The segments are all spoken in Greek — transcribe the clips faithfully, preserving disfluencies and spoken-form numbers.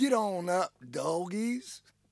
Get on up, doggies.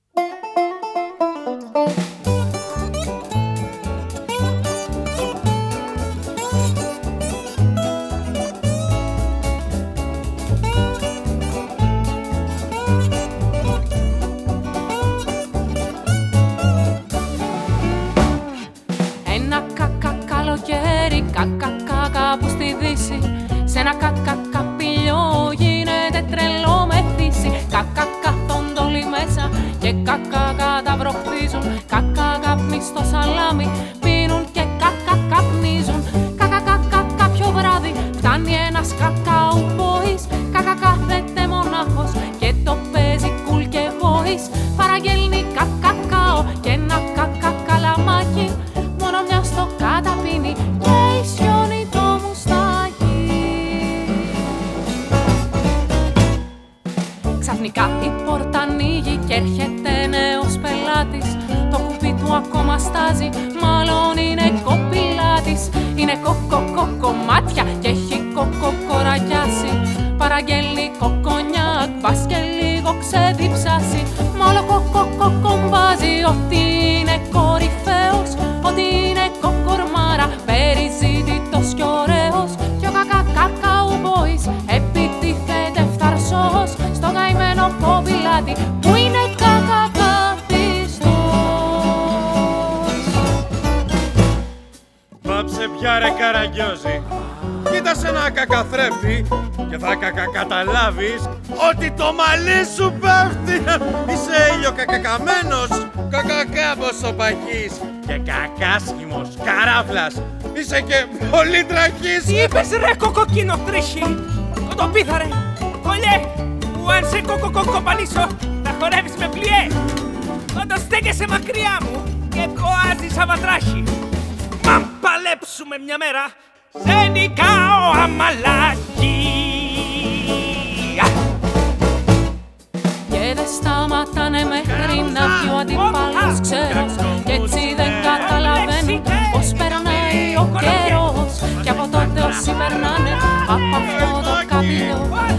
Ένα κακα καλοκαίρι, κακα κάπου στη δύση. Σ' ένα κακα καπηλιό γίνεται τρελό μεθύσι. Κακα καθόνται όλοι μέσα και κακα καταβροχθίζουν. Κακα καπνί στο σαλάμι πίνουν και κακα καπνίζουν. Κακα κακα κάποιο βράδυ φτάνει ένας κακαουμπόης. Κακα κάθεται μονάχος και το παίζει cool και voice. Παραγγέλνει κακακάο και ένα κακα καλαμάκι. Μόνο μια στο καταπίνει και ισιώνει το μουστάκι. Ξαφνικά η πόρτα ανοίγει και έρχεται νέος πελάτης. Το κουπί του ακόμα στάζει, μάλλον είναι κοπηλάτης. Είναι κοκοκοκομάτια και έχει κοκοκοραγιάσει. Παραγγέλνει κοκονιάκ, πας και λίγο ξεδιψάσει. Μόλο κοκοκοκομβάζει ότι είναι κορυφαίος, ότι είναι κοκορμάρα, περιζήτητος κι ωραίος. Κι ο κακακακαουμπόης επιτίθεται φθαρσός στο καημένο κοπηλάτη που είναι κακακαθιστός. Πάψε πια ρε καραγκιόζη. Κοίτασε ένα κακαθρέφτη και θα κακακαταλάβεις ότι το μαλλί σου πέφτει. Είσαι ήλιο κακακαμένος, κακακάμποσοπαχής και κακάσχημος καράφλας. Είσαι και πολύ τραχής. Τι είπες ρε κοκοκκινοτρίχη? Κοτοπίθα ρε, κολλιέ, που αν σε κοκοκοκοπαλίσω θα χορεύεις με πλιέ. Όταν στέκεσαι μακριά μου και κοάζεις αβατράχη. Μα παλέψουμε μια μέρα, σε νικάω αμαλάκι. Και δεν σταματάνε μέχρι να βγει ο αντιπάλος ξέρος. Κι έτσι δεν καταλαβαίνουν πως περνάει ο καιρός. Κι από τότε όσοι περνάνε από αυτό το καπηλιό